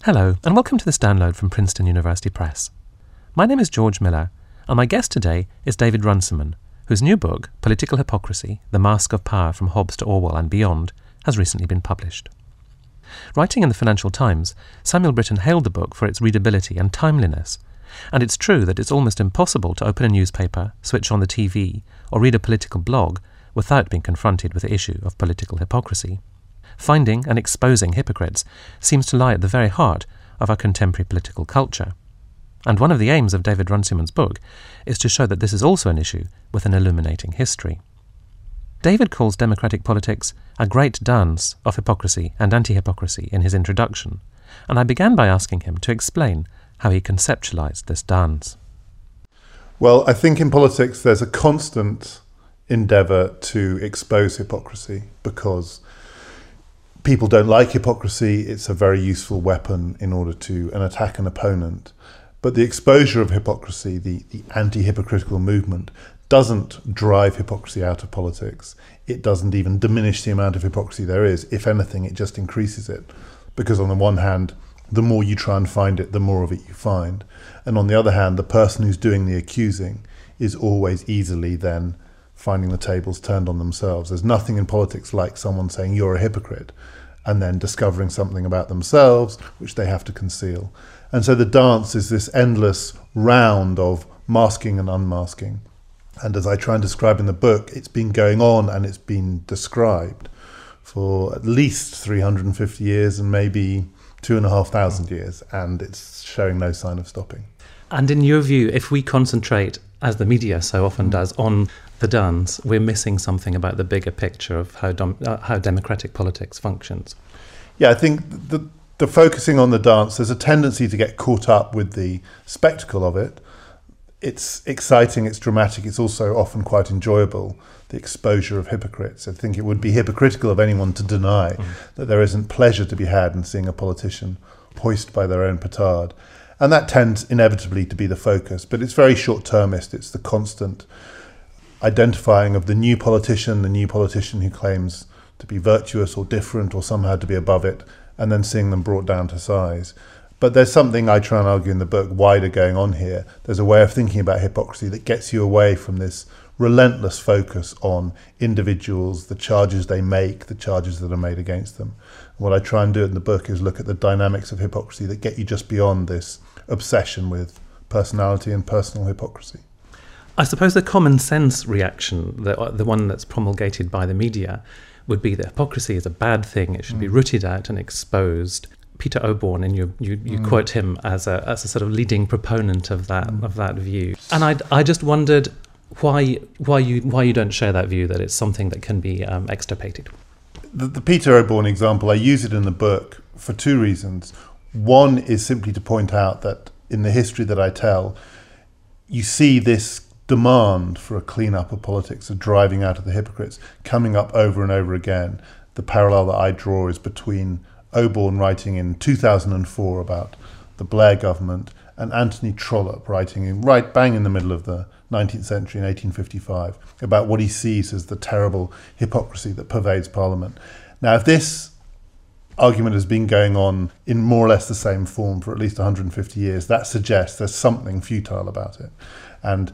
Hello, and welcome to this download from Princeton University Press. My name is George Miller, and my guest today is David Runciman, whose new book, Political Hypocrisy, The Mask of Power from Hobbes to Orwell and Beyond, has recently been published. Writing in the Financial Times, Samuel Britton hailed the book for its readability and timeliness, and it's true that it's almost impossible to open a newspaper, switch on the TV, or read a political blog without being confronted with the issue of political hypocrisy. Finding and exposing hypocrites seems to lie at the very heart of our contemporary political culture. And one of the aims of David Runciman's book is to show that this is also an issue with an illuminating history. David calls democratic politics a great dance of hypocrisy and anti-hypocrisy in his introduction, and I began by asking him to explain how he conceptualized this dance. Well, I think in politics there's a constant endeavour to expose hypocrisy because people don't like hypocrisy. It's a very useful weapon in order to attack an opponent. But the exposure of hypocrisy, the anti-hypocritical movement, doesn't drive hypocrisy out of politics. It doesn't even diminish the amount of hypocrisy there is. If anything, it just increases it. Because on the one hand, the more you try and find it, the more of it you find. And on the other hand, the person who's doing the accusing is always easily then finding the tables turned on themselves. There's nothing in politics like someone saying you're a hypocrite and then discovering something about themselves which they have to conceal. And so the dance is this endless round of masking and unmasking. And as I try and describe in the book, it's been going on and it's been described for at least 350 years and maybe 2,500 years, and it's showing no sign of stopping. And in your view, if we concentrate, as the media so often does, on the dance, we're missing something about the bigger picture of how democratic politics functions. Yeah, I think the focusing on the dance, there's a tendency to get caught up with the spectacle of it. It's exciting, it's dramatic, it's also often quite enjoyable, the exposure of hypocrites. I think it would be hypocritical of anyone to deny that there isn't pleasure to be had in seeing a politician hoist by their own petard. And that tends inevitably to be the focus, but it's very short-termist. It's the constant identifying of the new politician who claims to be virtuous or different or somehow to be above it, and then seeing them brought down to size. But there's something I try and argue in the book wider going on here. There's a way of thinking about hypocrisy that gets you away from this relentless focus on individuals, the charges they make, the charges that are made against them. What I try and do in the book is look at the dynamics of hypocrisy that get you just beyond this obsession with personality and personal hypocrisy. I suppose the common sense reaction, the one that's promulgated by the media, would be that hypocrisy is a bad thing. It should be rooted out and exposed. Peter Oborne, and you quote him as a sort of leading proponent of that view. And I just wondered why you don't share that view, that it's something that can be extirpated. The Peter Oborne example, I use it in the book for two reasons. One is simply to point out that in the history that I tell, you see this demand for a clean-up of politics, of driving out of the hypocrites, coming up over and over again. The parallel that I draw is between Oborne writing in 2004 about the Blair government and Anthony Trollope writing right bang in the middle of the 19th century in 1855 about what he sees as the terrible hypocrisy that pervades Parliament. Now, if this argument has been going on in more or less the same form for at least 150 years, that suggests there's something futile about it. And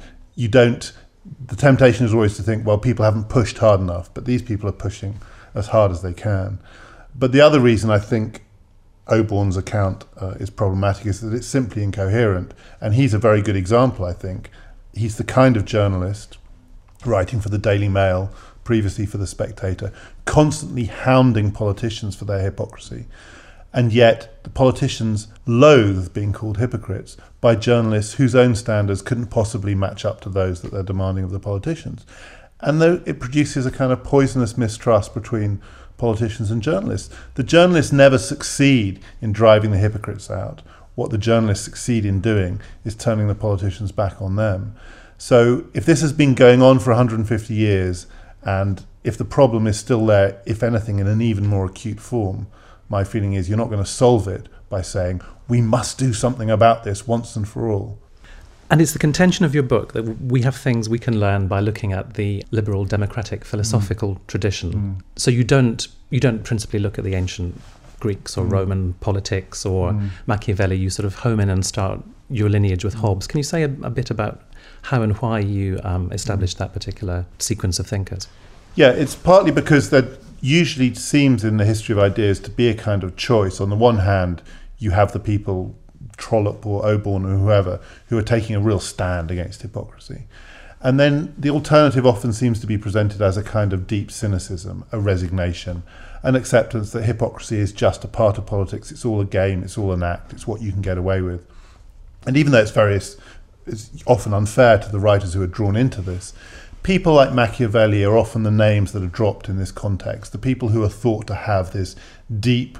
the temptation is always to think, well, people haven't pushed hard enough, but these people are pushing as hard as they can. But the other reason I think Oborne's account is problematic is that it's simply incoherent. And he's a very good example, I think. He's the kind of journalist writing for the Daily Mail, previously for The Spectator, constantly hounding politicians for their hypocrisy. And yet the politicians loathe being called hypocrites by journalists whose own standards couldn't possibly match up to those that they're demanding of the politicians. And though it produces a kind of poisonous mistrust between politicians and journalists. The journalists never succeed in driving the hypocrites out. What the journalists succeed in doing is turning the politicians back on them. So if this has been going on for 150 years, and if the problem is still there, if anything, in an even more acute form, my feeling is you're not going to solve it by saying, we must do something about this once and for all. And it's the contention of your book that we have things we can learn by looking at the liberal democratic philosophical tradition. So you don't principally look at the ancient Greeks or Roman politics or Machiavelli, you sort of home in and start your lineage with Hobbes. Can you say a bit about how and why you established that particular sequence of thinkers? Yeah, it's partly because there usually seems in the history of ideas to be a kind of choice. On the one hand, you have the people, Trollope or Oborn or whoever, who are taking a real stand against hypocrisy. And then the alternative often seems to be presented as a kind of deep cynicism, a resignation, an acceptance that hypocrisy is just a part of politics, it's all a game, it's all an act, it's what you can get away with. And even though it's often unfair to the writers who are drawn into this, people like Machiavelli are often the names that are dropped in this context, the people who are thought to have this deep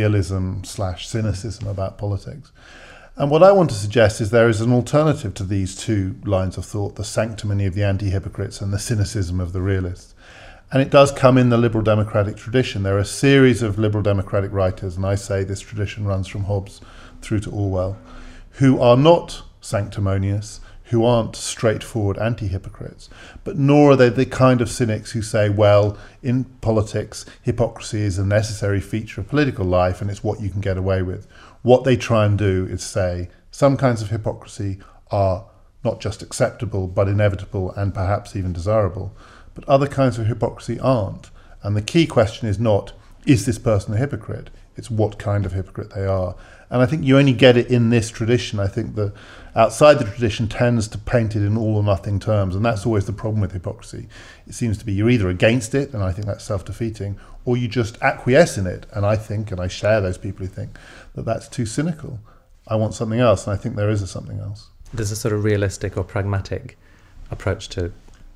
realism/cynicism about politics. And what I want to suggest is there is an alternative to these two lines of thought, the sanctimony of the anti-hypocrites and the cynicism of the realists. And it does come in the liberal democratic tradition. There are a series of liberal democratic writers, and I say this tradition runs from Hobbes through to Orwell, who are not sanctimonious, who aren't straightforward anti-hypocrites, but nor are they the kind of cynics who say, well, in politics, hypocrisy is a necessary feature of political life and it's what you can get away with. What they try and do is say some kinds of hypocrisy are not just acceptable, but inevitable and perhaps even desirable, but other kinds of hypocrisy aren't. And the key question is not, is this person a hypocrite? It's what kind of hypocrite they are. And I think you only get it in this tradition. I think the outside the tradition tends to paint it in all or nothing terms, and that's always the problem with hypocrisy. It seems to be you're either against it, and I think that's self-defeating, or you just acquiesce in it. And I think, and I share those people who think that that's too cynical. I want something else, and I think there is a something else. There's a sort of realistic or pragmatic approach to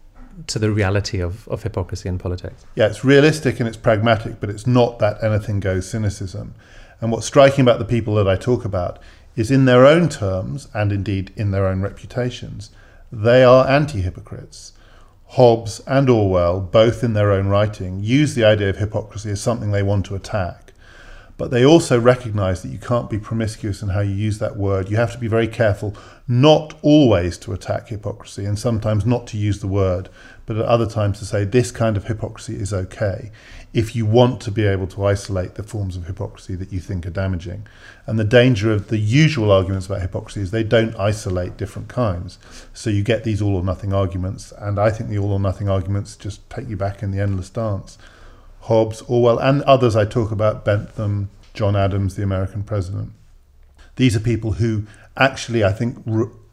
the reality of hypocrisy in politics. Yeah, it's realistic and it's pragmatic, but it's not that anything goes cynicism. And what's striking about the people that I talk about is in their own terms, and indeed in their own reputations, they are anti-hypocrites. Hobbes and Orwell, both in their own writing, use the idea of hypocrisy as something they want to attack. But they also recognise that you can't be promiscuous in how you use that word. You have to be very careful not always to attack hypocrisy, and sometimes not to use the word, but at other times to say this kind of hypocrisy is okay, if you want to be able to isolate the forms of hypocrisy that you think are damaging. And the danger of the usual arguments about hypocrisy is they don't isolate different kinds. So you get these all or nothing arguments, and I think the all or nothing arguments just take you back in the endless dance. Hobbes, Orwell, and others I talk about, Bentham, John Adams, the American president. These are people who actually, I think,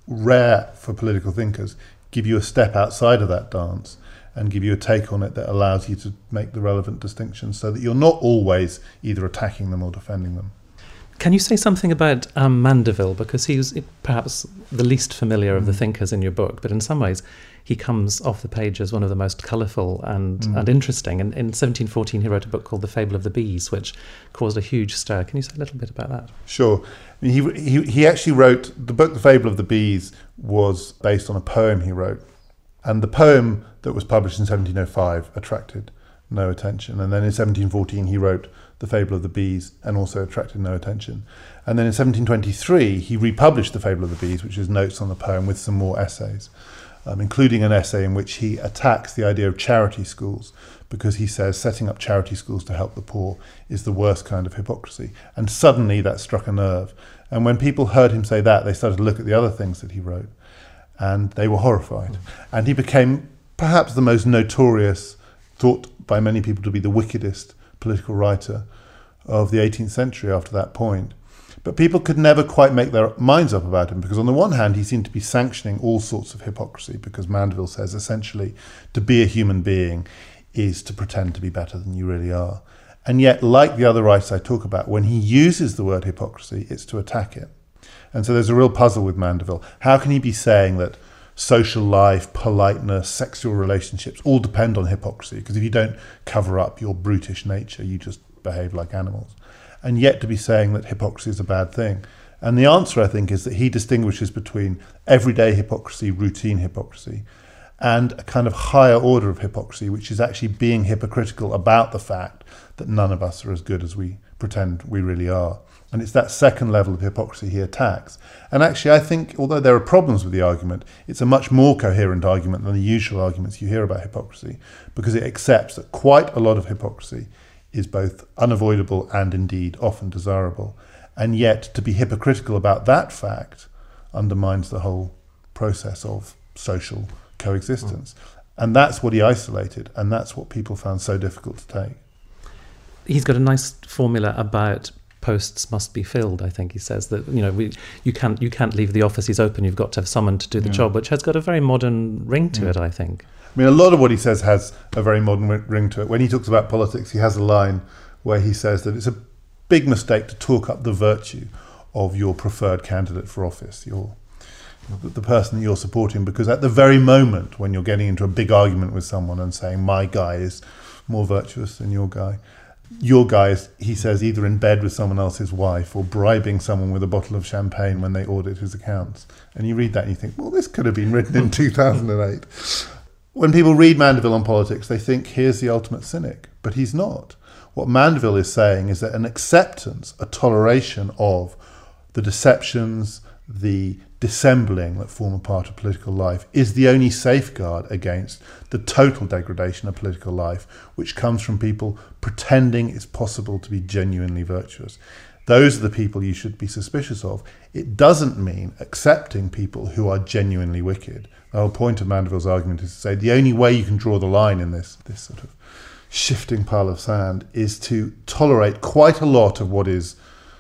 rare for political thinkers, give you a step outside of that dance and give you a take on it that allows you to make the relevant distinctions so that you're not always either attacking them or defending them. Can you say something about Mandeville? Because he was perhaps the least familiar of the thinkers in your book, but in some ways he comes off the page as one of the most colourful and interesting. And in 1714 he wrote a book called The Fable of the Bees, which caused a huge stir. Can you say a little bit about that? Sure. I mean, he actually wrote, the book The Fable of the Bees was based on a poem he wrote. And the poem that was published in 1705 attracted no attention. And then in 1714 he wrote The Fable of the Bees and also attracted no attention. And then in 1723 he republished The Fable of the Bees, which is notes on the poem with some more essays, including an essay in which he attacks the idea of charity schools, because he says setting up charity schools to help the poor is the worst kind of hypocrisy. And suddenly that struck a nerve. And when people heard him say that, they started to look at the other things that he wrote, and they were horrified. And he became perhaps the most notorious, thought by many people to be the wickedest political writer of the 18th century after that point. But people could never quite make their minds up about him, because on the one hand he seemed to be sanctioning all sorts of hypocrisy, because Mandeville says essentially to be a human being is to pretend to be better than you really are. And yet, like the other writers I talk about, when he uses the word hypocrisy, it's to attack it. And so there's a real puzzle with Mandeville. How can he be saying that social life, politeness, sexual relationships all depend on hypocrisy? Because if you don't cover up your brutish nature, you just behave like animals. And yet to be saying that hypocrisy is a bad thing. And the answer, I think, is that he distinguishes between everyday hypocrisy, routine hypocrisy, and a kind of higher order of hypocrisy, which is actually being hypocritical about the fact that none of us are as good as we pretend we really are. And it's that second level of hypocrisy he attacks. And actually, I think, although there are problems with the argument, it's a much more coherent argument than the usual arguments you hear about hypocrisy, because it accepts that quite a lot of hypocrisy is both unavoidable and indeed often desirable. And yet to be hypocritical about that fact undermines the whole process of social coexistence. And that's what he isolated, and that's what people found so difficult to take. He's got a nice formula about posts must be filled. I think he says that you can't leave the offices open. You've got to have someone to do the job, which has got a very modern ring to it, I think. I mean, a lot of what he says has a very modern ring to it. When he talks about politics, he has a line where he says that it's a big mistake to talk up the virtue of your preferred candidate for office, the person that you're supporting, because at the very moment when you're getting into a big argument with someone and saying my guy is more virtuous than your guy is, he says, either in bed with someone else's wife or bribing someone with a bottle of champagne when they audit his accounts. And you read that and you think, well, this could have been written in 2008. When people read Mandeville on politics, they think here's the ultimate cynic, but he's not. What Mandeville is saying is that an acceptance, a toleration of the deceptions, the dissembling that form a part of political life is the only safeguard against the total degradation of political life, which comes from people pretending it's possible to be genuinely virtuous. Those are the people you should be suspicious of. It doesn't mean accepting people who are genuinely wicked. The whole point of Mandeville's argument is to say the only way you can draw the line in this sort of shifting pile of sand is to tolerate quite a lot of what is,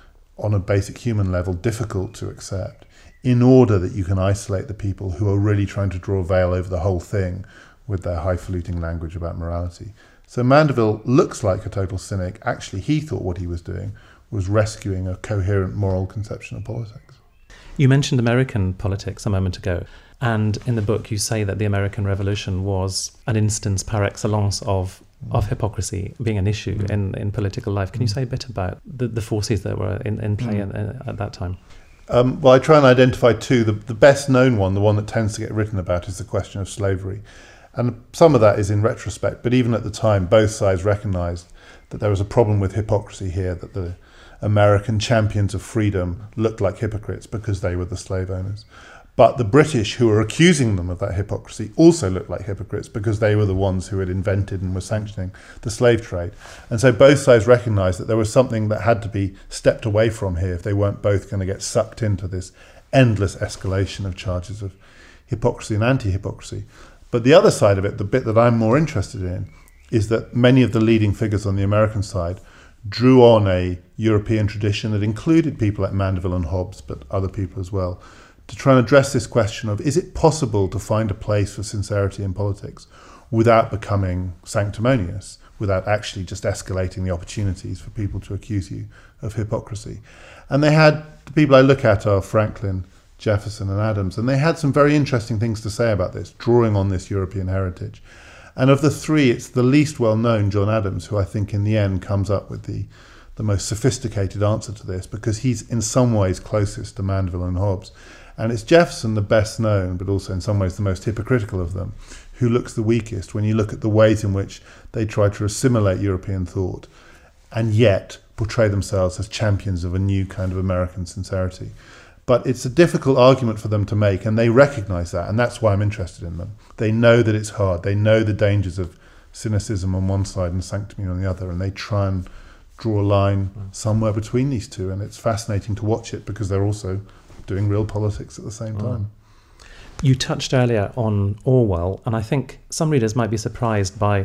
on a basic human level, difficult to accept, in order that you can isolate the people who are really trying to draw a veil over the whole thing with their highfalutin language about morality. So Mandeville looks like a total cynic. Actually, he thought what he was doing was rescuing a coherent moral conception of politics. You mentioned American politics a moment ago, and in the book you say that the American Revolution was an instance par excellence of hypocrisy being an issue in political life. Can you say a bit about the forces that were in play at that time? Well, I try and identify two. The best known one, the one that tends to get written about, is the question of slavery. And some of that is in retrospect, but even at the time, both sides recognised that there was a problem with hypocrisy here, that the American champions of freedom looked like hypocrites because they were the slave owners. But the British, who were accusing them of that hypocrisy, also looked like hypocrites because they were the ones who had invented and were sanctioning the slave trade. And so both sides recognised that there was something that had to be stepped away from here if they weren't both going to get sucked into this endless escalation of charges of hypocrisy and anti-hypocrisy. But the other side of it, the bit that I'm more interested in, is that many of the leading figures on the American side drew on a European tradition that included people like Mandeville and Hobbes, but other people as well, to try and address this question of, is it possible to find a place for sincerity in politics without becoming sanctimonious, without actually just escalating the opportunities for people to accuse you of hypocrisy? And they had, the people I look at are Franklin, Jefferson and Adams, and they had some very interesting things to say about this, drawing on this European heritage. And of the three, it's the least well-known, John Adams, who I think in the end comes up with the most sophisticated answer to this, because he's in some ways closest to Mandeville and Hobbes. And it's Jefferson, the best known, but also in some ways the most hypocritical of them, who looks the weakest when you look at the ways in which they try to assimilate European thought and yet portray themselves as champions of a new kind of American sincerity. But it's a difficult argument for them to make, and they recognise that, and that's why I'm interested in them. They know that it's hard. They know the dangers of cynicism on one side and sanctity on the other, and they try and draw a line somewhere between these two, and it's fascinating to watch it because they're also doing real politics at the same time. You touched earlier on Orwell, and I think some readers might be surprised by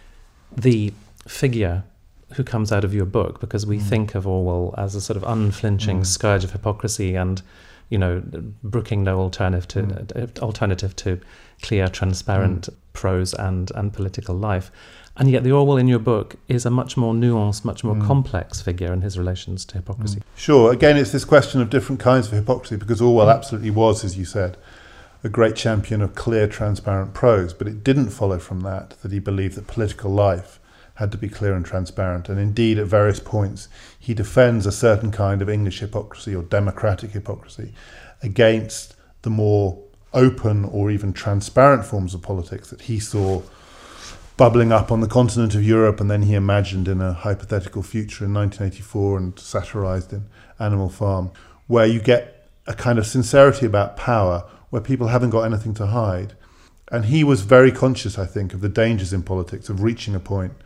the figure who comes out of your book, because we think of Orwell as a sort of unflinching scourge of hypocrisy and, brooking no alternative to clear, transparent prose and political life. And yet the Orwell in your book is a much more nuanced, much more complex figure in his relations to hypocrisy. Sure. Again, it's this question of different kinds of hypocrisy, because Orwell absolutely was, as you said, a great champion of clear, transparent prose, but it didn't follow from that he believed that political life had to be clear and transparent. And indeed, at various points, he defends a certain kind of English hypocrisy or democratic hypocrisy against the more open or even transparent forms of politics that he saw bubbling up on the continent of Europe, and then he imagined in a hypothetical future in 1984 and satirized in Animal Farm, where you get a kind of sincerity about power where people haven't got anything to hide. And he was very conscious, I think, of the dangers in politics of reaching a point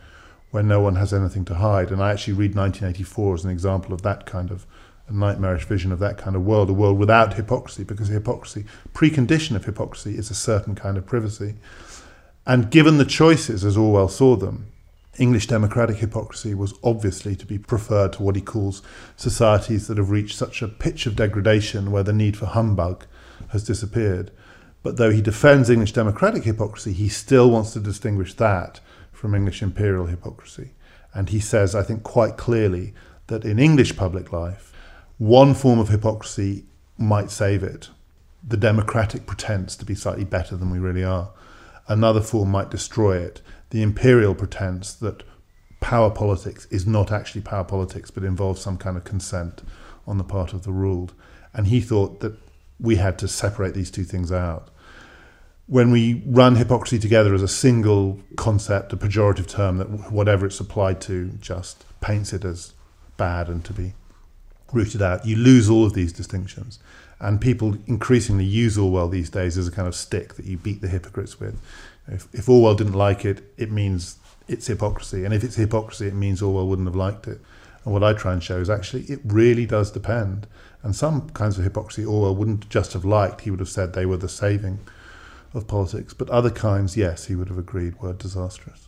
where no one has anything to hide. And I actually read 1984 as an example of that kind of a nightmarish vision of that kind of world, a world without hypocrisy, because hypocrisy, precondition of hypocrisy, is a certain kind of privacy. And given the choices, as Orwell saw them, English democratic hypocrisy was obviously to be preferred to what he calls societies that have reached such a pitch of degradation where the need for humbug has disappeared. But though he defends English democratic hypocrisy, he still wants to distinguish that from English imperial hypocrisy. And he says, I think quite clearly, that in English public life, one form of hypocrisy might save it. The democratic pretense to be slightly better than we really are. Another form might destroy it. The imperial pretense that power politics is not actually power politics, but involves some kind of consent on the part of the ruled. And he thought that we had to separate these two things out. When we run hypocrisy together as a single concept, a pejorative term that whatever it's applied to just paints it as bad and to be rooted out, you lose all of these distinctions. And people increasingly use Orwell these days as a kind of stick that you beat the hypocrites with. If Orwell didn't like it, it means it's hypocrisy. And if it's hypocrisy, it means Orwell wouldn't have liked it. And what I try and show is actually it really does depend. And some kinds of hypocrisy Orwell wouldn't just have liked. He would have said they were the saving of politics. But other kinds, yes, he would have agreed were disastrous.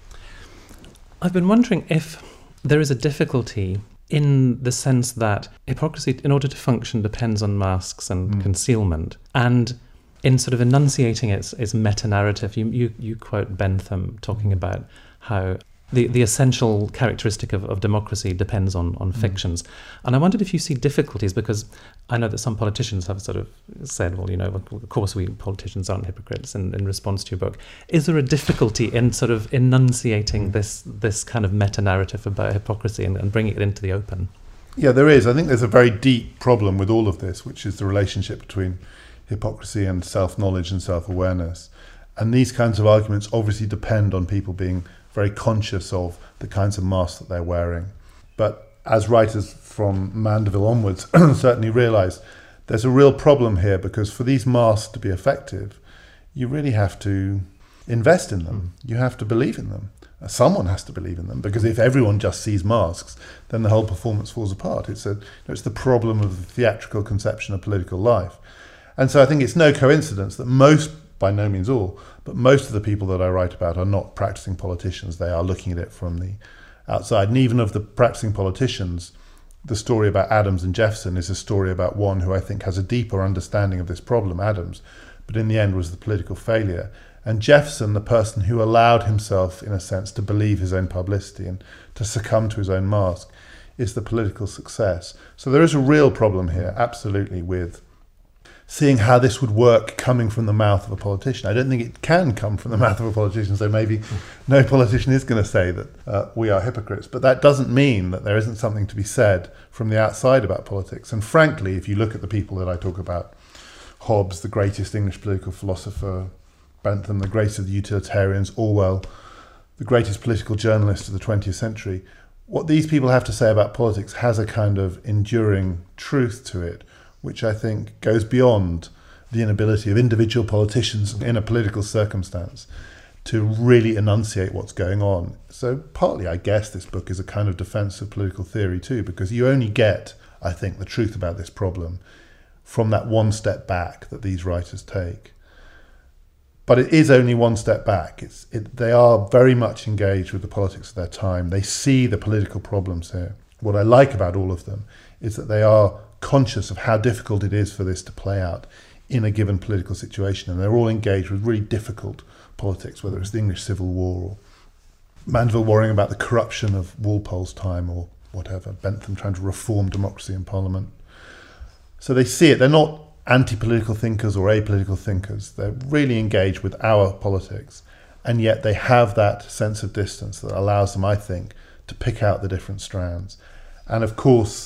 I've been wondering if there is a difficulty in the sense that hypocrisy, in order to function, depends on masks and concealment. And in sort of enunciating its meta-narrative, you quote Bentham talking about how the essential characteristic of democracy depends on fictions. And I wondered if you see difficulties, because I know that some politicians have sort of said, well, of course we politicians aren't hypocrites in response to your book. Is there a difficulty in sort of enunciating this kind of meta-narrative about hypocrisy and bringing it into the open? Yeah, there is. I think there's a very deep problem with all of this, which is the relationship between hypocrisy and self-knowledge and self-awareness. And these kinds of arguments obviously depend on people being very conscious of the kinds of masks that they're wearing. But as writers from Mandeville onwards certainly realise, there's a real problem here, because for these masks to be effective, you really have to invest in them. You have to believe in them. Someone has to believe in them, because if everyone just sees masks, then the whole performance falls apart. It's the problem of the theatrical conception of political life. And so I think it's no coincidence that most, by no means all, but most of the people that I write about are not practicing politicians. They are looking at it from the outside. And even of the practicing politicians, the story about Adams and Jefferson is a story about one who I think has a deeper understanding of this problem, Adams, but in the end was the political failure. And Jefferson, the person who allowed himself, in a sense, to believe his own publicity and to succumb to his own mask, is the political success. So there is a real problem here, absolutely, with seeing how this would work coming from the mouth of a politician. I don't think it can come from the mouth of a politician, so maybe no politician is going to say that we are hypocrites. But that doesn't mean that there isn't something to be said from the outside about politics. And frankly, if you look at the people that I talk about, Hobbes, the greatest English political philosopher, Bentham, the greatest of the utilitarians, Orwell, the greatest political journalist of the 20th century, what these people have to say about politics has a kind of enduring truth to it, which I think goes beyond the inability of individual politicians in a political circumstance to really enunciate what's going on. So partly, I guess, this book is a kind of defense of political theory too, because you only get, I think, the truth about this problem from that one step back that these writers take. But it is only one step back. They are very much engaged with the politics of their time. They see the political problems here. What I like about all of them is that they are conscious of how difficult it is for this to play out in a given political situation, and they're all engaged with really difficult politics, whether it's the English Civil War or Mandeville worrying about the corruption of Walpole's time or whatever, Bentham trying to reform democracy in Parliament. So they see it. They're not anti-political thinkers or apolitical thinkers. They're really engaged with our politics, and yet they have that sense of distance that allows them, I think, to pick out the different strands. And of course,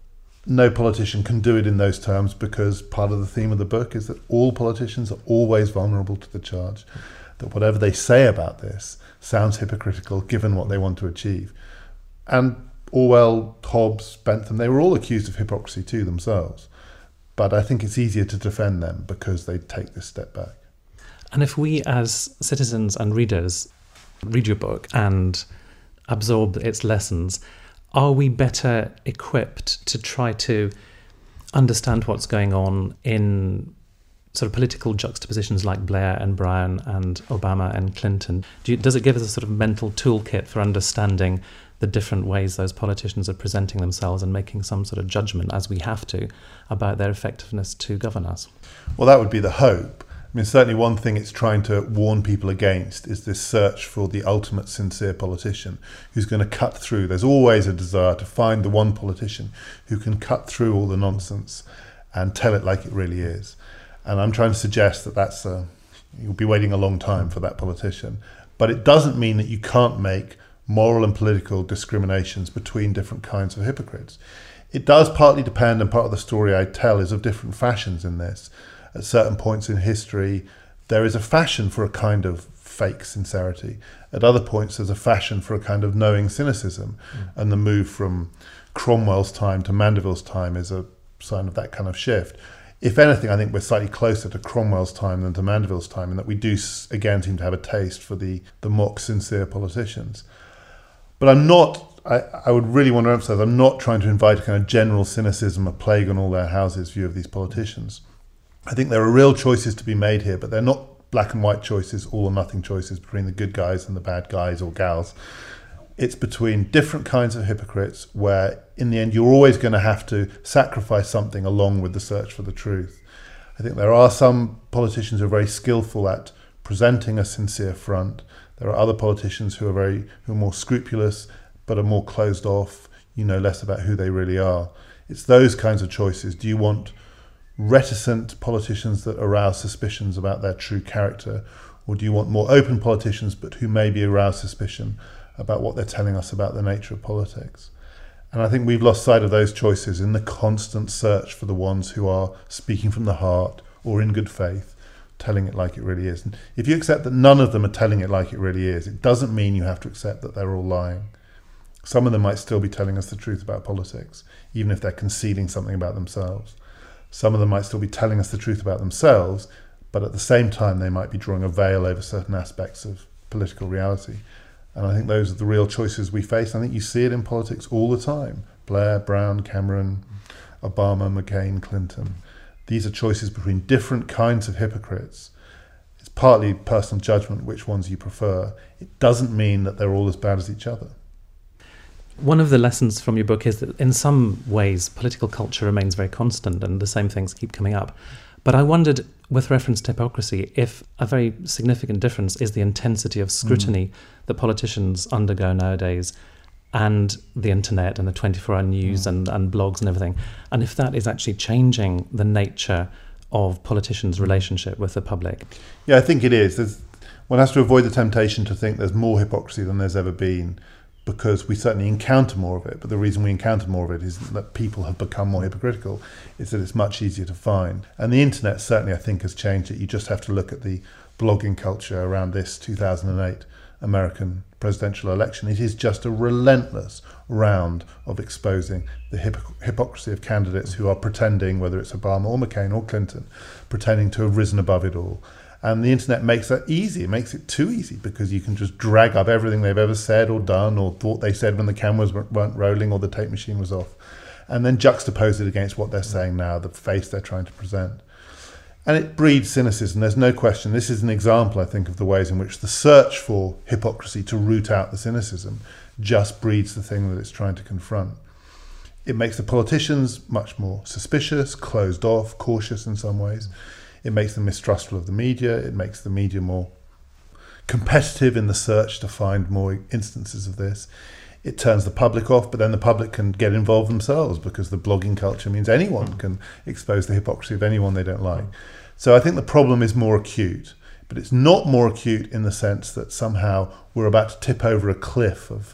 no politician can do it in those terms, because part of the theme of the book is that all politicians are always vulnerable to the charge that whatever they say about this sounds hypocritical given what they want to achieve. And Orwell, Hobbes, Bentham, they were all accused of hypocrisy too themselves. But I think it's easier to defend them because they take this step back. And if we as citizens and readers read your book and absorb its lessons, are we better equipped to try to understand what's going on in sort of political juxtapositions like Blair and Brown and Obama and Clinton? Does it give us a sort of mental toolkit for understanding the different ways those politicians are presenting themselves and making some sort of judgment, as we have to, about their effectiveness to govern us? Well, that would be the hope. I mean, certainly one thing it's trying to warn people against is this search for the ultimate sincere politician who's going to cut through. There's always a desire to find the one politician who can cut through all the nonsense and tell it like it really is. And I'm trying to suggest that you'll be waiting a long time for that politician. But it doesn't mean that you can't make moral and political discriminations between different kinds of hypocrites. It does partly depend, and part of the story I tell is of different fashions in this. At certain points in history, there is a fashion for a kind of fake sincerity. At other points, there's a fashion for a kind of knowing cynicism. And the move from Cromwell's time to Mandeville's time is a sign of that kind of shift. If anything, I think we're slightly closer to Cromwell's time than to Mandeville's time, in that we do, again, seem to have a taste for the mock sincere politicians. But I would really want to emphasize, I'm not trying to invite a kind of general cynicism, a plague on all their houses view of these politicians. I think there are real choices to be made here, but they're not black and white choices, all or nothing choices between the good guys and the bad guys or gals. It's between different kinds of hypocrites where, in the end, you're always going to have to sacrifice something along with the search for the truth. I think there are some politicians who are very skillful at presenting a sincere front. There are other politicians who are more scrupulous, but are more closed off, less about who they really are. It's those kinds of choices. Do you want reticent politicians that arouse suspicions about their true character, or do you want more open politicians but who maybe arouse suspicion about what they're telling us about the nature of politics? And I think we've lost sight of those choices in the constant search for the ones who are speaking from the heart or in good faith, telling it like it really is. And if you accept that none of them are telling it like it really is, it doesn't mean you have to accept that they're all lying. Some of them might still be telling us the truth about politics, even if they're concealing something about themselves. Some of them might still be telling us the truth about themselves, but at the same time they might be drawing a veil over certain aspects of political reality. And I think those are the real choices we face. I think you see it in politics all the time. Blair, Brown, Cameron, Obama, McCain, Clinton. These are choices between different kinds of hypocrites. It's partly personal judgment which ones you prefer. It doesn't mean that they're all as bad as each other. One of the lessons from your book is that in some ways political culture remains very constant and the same things keep coming up. But I wondered, with reference to hypocrisy, if a very significant difference is the intensity of scrutiny that politicians undergo nowadays, and the internet and the 24-hour news and blogs and everything, and if that is actually changing the nature of politicians' relationship with the public. Yeah, I think it is. One has to avoid the temptation to think there's more hypocrisy than there's ever been, because we certainly encounter more of it. But the reason we encounter more of it isn't that people have become more hypocritical, it's that it's much easier to find. And the internet certainly, I think, has changed it. You just have to look at the blogging culture around this 2008 American presidential election. It is just a relentless round of exposing the hypocrisy of candidates who are pretending, whether it's Obama or McCain or Clinton, pretending to have risen above it all. And the internet makes that easy. It makes it too easy, because you can just drag up everything they've ever said or done or thought they said when the cameras weren't rolling or the tape machine was off, and then juxtapose it against what they're saying now, the face they're trying to present. And it breeds cynicism, there's no question. This is an example, I think, of the ways in which the search for hypocrisy to root out the cynicism just breeds the thing that it's trying to confront. It makes the politicians much more suspicious, closed off, cautious in some ways. It makes them mistrustful of the media. It makes the media more competitive in the search to find more instances of this. It turns the public off, but then the public can get involved themselves, because the blogging culture means anyone can expose the hypocrisy of anyone they don't like. So I think the problem is more acute, but it's not more acute in the sense that somehow we're about to tip over a cliff of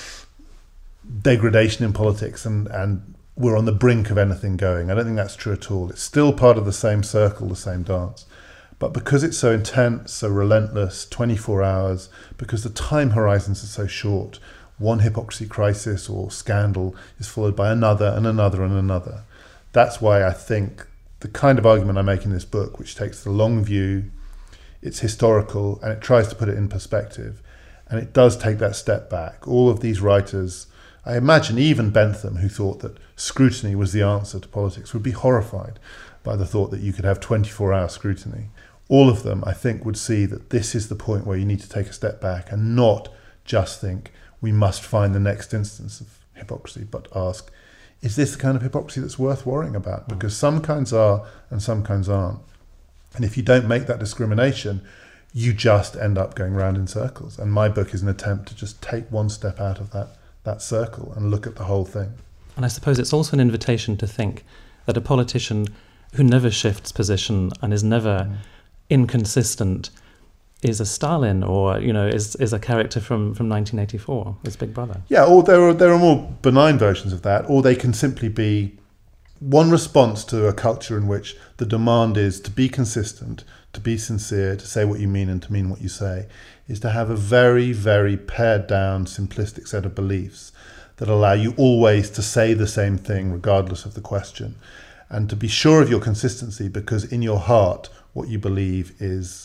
degradation in politics and we're on the brink of anything going. I don't think that's true at all. It's still part of the same circle, the same dance. But because it's so intense, so relentless, 24 hours, because the time horizons are so short, one hypocrisy crisis or scandal is followed by another and another and another. That's why I think the kind of argument I make in this book, which takes the long view, it's historical, and it tries to put it in perspective. And it does take that step back. All of these writers, I imagine even Bentham, who thought that scrutiny was the answer to politics, would be horrified by the thought that you could have 24-hour scrutiny. All of them, I think, would see that this is the point where you need to take a step back and not just think we must find the next instance of hypocrisy, but ask, is this the kind of hypocrisy that's worth worrying about? Because some kinds are and some kinds aren't. And if you don't make that discrimination, you just end up going round in circles. And my book is an attempt to just take one step out of that circle and look at the whole thing. And I suppose it's also an invitation to think that a politician who never shifts position and is never inconsistent is a Stalin, or is a character from 1984, is Big Brother. Yeah, or there are more benign versions of that, or they can simply be one response to a culture in which the demand is to be consistent, to be sincere, to say what you mean and to mean what you say, is to have a very, very pared down, simplistic set of beliefs that allow you always to say the same thing regardless of the question, and to be sure of your consistency because in your heart what you believe is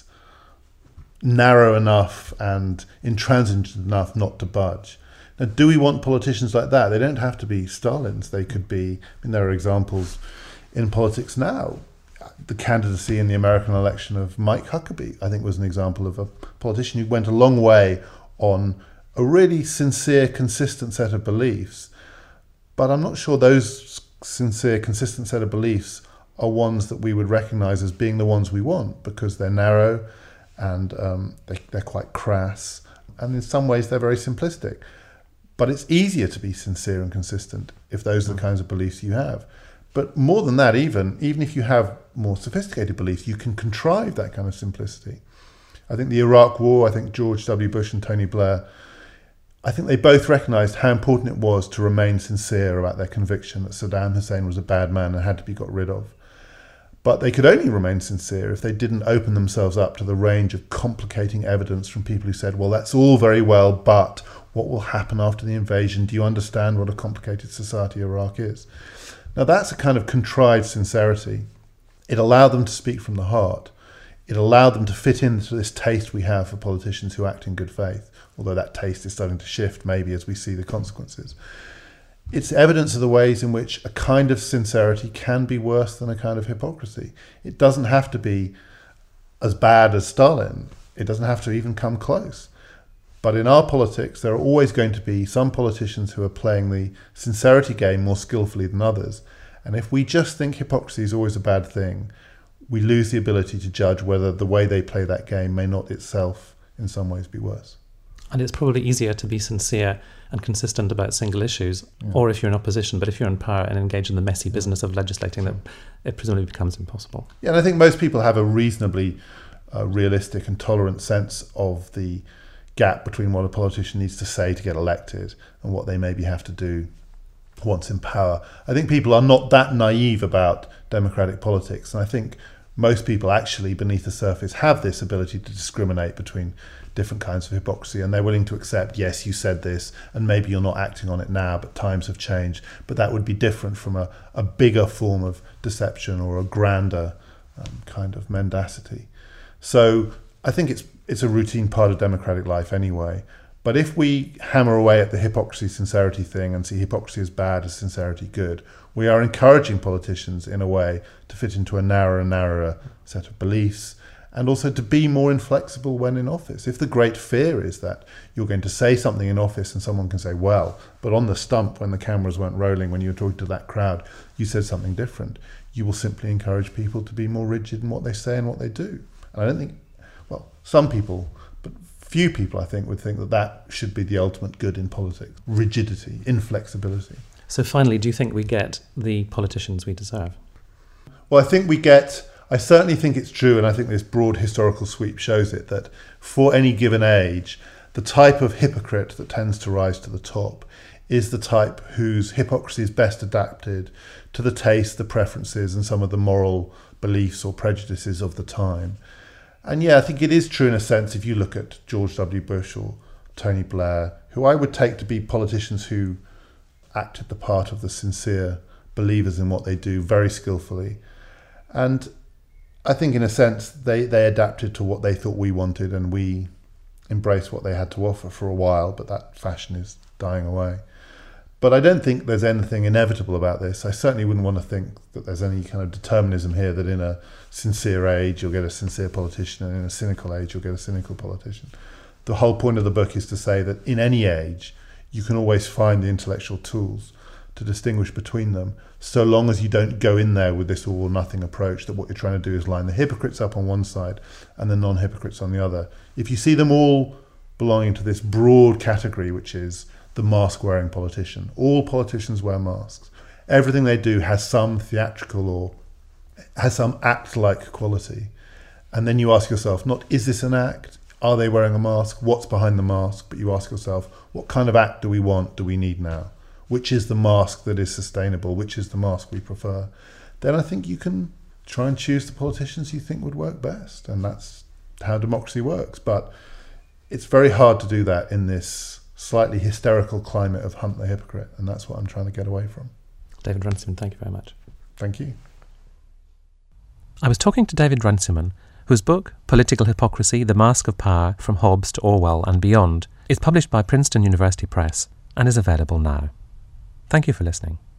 narrow enough and intransigent enough not to budge. Now, do we want politicians like that? They don't have to be Stalins. They could be, there are examples in politics now. The candidacy in the American election of Mike Huckabee, I think, was an example of a politician who went a long way on a really sincere, consistent set of beliefs. But I'm not sure those sincere, consistent set of beliefs are ones that we would recognize as being the ones we want, because they're narrow and they're quite crass. And in some ways, they're very simplistic. But it's easier to be sincere and consistent if those are the kinds of beliefs you have. But more than that, even if you have more sophisticated beliefs, you can contrive that kind of simplicity. I think the Iraq War, I think George W. Bush and Tony Blair, I think they both recognized how important it was to remain sincere about their conviction that Saddam Hussein was a bad man and had to be got rid of. But they could only remain sincere if they didn't open themselves up to the range of complicating evidence from people who said, well, that's all very well, but what will happen after the invasion? Do you understand what a complicated society Iraq is? Now, that's a kind of contrived sincerity. It allowed them to speak from the heart. It allowed them to fit into this taste we have for politicians who act in good faith, although that taste is starting to shift maybe as we see the consequences. It's evidence of the ways in which a kind of sincerity can be worse than a kind of hypocrisy. It doesn't have to be as bad as Stalin. It doesn't have to even come close. But in our politics, there are always going to be some politicians who are playing the sincerity game more skillfully than others. And if we just think hypocrisy is always a bad thing, we lose the ability to judge whether the way they play that game may not itself in some ways be worse. And it's probably easier to be sincere and consistent about single issues, or if you're in opposition, but if you're in power and engage in the messy business of legislating, that it presumably becomes impossible. Yeah, and I think most people have a reasonably realistic and tolerant sense of the gap between what a politician needs to say to get elected and what they maybe have to do once in power. I think people are not that naive about democratic politics, and I think most people actually beneath the surface have this ability to discriminate between different kinds of hypocrisy, and they're willing to accept, yes, you said this and maybe you're not acting on it now, but times have changed, but that would be different from a bigger form of deception or a grander kind of mendacity. So I think it's a routine part of democratic life anyway. But if we hammer away at the hypocrisy-sincerity thing and see hypocrisy as bad as sincerity good, we are encouraging politicians in a way to fit into a narrower and narrower set of beliefs, and also to be more inflexible when in office. If the great fear is that you're going to say something in office and someone can say, well, but on the stump when the cameras weren't rolling, when you were talking to that crowd, you said something different, you will simply encourage people to be more rigid in what they say and what they do. And I don't think, well, some people, but few people, I think, would think that that should be the ultimate good in politics. Rigidity, inflexibility. So finally, do you think we get the politicians we deserve? Well, I certainly think it's true, and I think this broad historical sweep shows it, that for any given age, the type of hypocrite that tends to rise to the top is the type whose hypocrisy is best adapted to the taste, the preferences, and some of the moral beliefs or prejudices of the time. And yeah, I think it is true in a sense if you look at George W. Bush or Tony Blair, who I would take to be politicians who acted the part of the sincere believers in what they do very skillfully. And I think in a sense they adapted to what they thought we wanted, and we embrace what they had to offer for a while, but that fashion is dying away. But I don't think there's anything inevitable about this. I certainly wouldn't want to think that there's any kind of determinism here, that in a sincere age you'll get a sincere politician and in a cynical age you'll get a cynical politician. The whole point of the book is to say that in any age you can always find the intellectual tools to distinguish between them, so long as you don't go in there with this all or nothing approach, that what you're trying to do is line the hypocrites up on one side and the non-hypocrites on the other. If you see them all belonging to this broad category, which is the mask-wearing politician, all politicians wear masks. Everything they do has some theatrical or has some act-like quality. And then you ask yourself, not is this an act? Are they wearing a mask? What's behind the mask? But you ask yourself, what kind of act do we want? Do we need now? Which is the mask that is sustainable? Which is the mask we prefer? Then I think you can try and choose the politicians you think would work best. And that's how democracy works. But it's very hard to do that in this slightly hysterical climate of hunt the hypocrite. And that's what I'm trying to get away from. David Runciman, thank you very much. Thank you. I was talking to David Runciman, whose book, Political Hypocrisy, The Mask of Power, From Hobbes to Orwell and Beyond, is published by Princeton University Press and is available now. Thank you for listening.